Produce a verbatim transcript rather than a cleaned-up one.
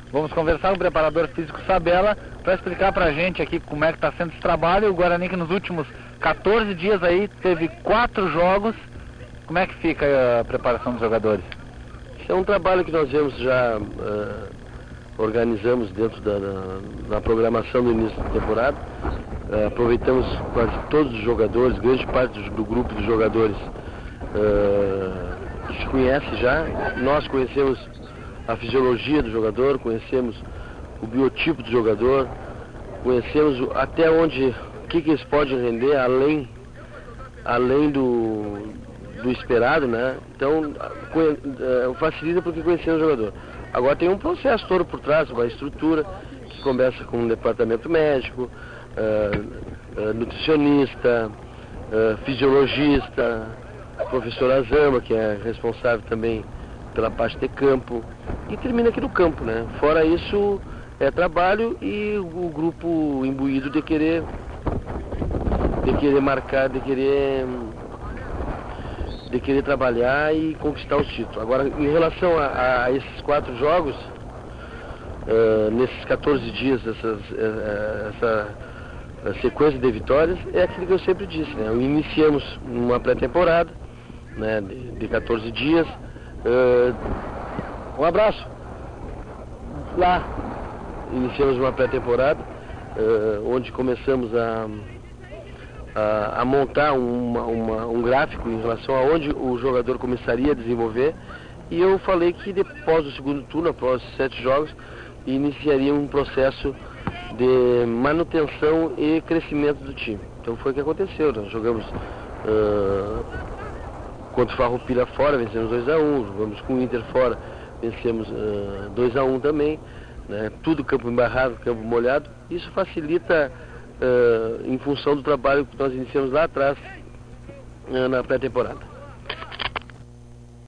Vamos conversar com o preparador físico Sabella para explicar para a gente aqui como é que está sendo esse trabalho. O Guarani que nos últimos quatorze dias aí teve quatro jogos. Como é que fica a preparação dos jogadores? Isso é um trabalho que nós vemos já, uh, organizamos dentro da, da, da programação do início da temporada. Uh, aproveitamos quase todos os jogadores, grande parte do, do grupo dos jogadores uh, se conhece já. Nós conhecemos a fisiologia do jogador, conhecemos o biotipo do jogador, conhecemos o, até onde, o que, que eles podem render além, além do, do esperado, né? Então, conhe, uh, facilita porque conhecemos o jogador. Agora tem um processo todo por trás, uma estrutura que começa com um departamento médico, uh, uh, nutricionista, uh, fisiologista, professor Azama, que é responsável também pela parte de campo, e termina aqui no campo, né? Fora isso, é trabalho e o grupo imbuído de querer, de querer marcar, de querer, de querer trabalhar e conquistar os títulos. Agora, em relação a, a esses quatro jogos, uh, nesses quatorze dias, essas, uh, essa sequência de vitórias, é aquilo que eu sempre disse, né? Iniciamos uma pré-temporada, né, de, de quatorze dias. Uh, um abraço lá. Iniciamos uma pré-temporada uh, onde começamos a, a, a montar uma, uma, um gráfico em relação a onde o jogador começaria a desenvolver, e eu falei que depois do segundo turno, após sete jogos, iniciaria um processo de manutenção e crescimento do time. Então foi o que aconteceu. Nós jogamos uh, contra o Farroupilha fora, vencemos dois a um, jogamos com o Inter fora, vencemos uh, dois a um também, né? Tudo campo embarrado, campo molhado. Isso facilita uh, em função do trabalho que nós iniciamos lá atrás uh, na pré-temporada.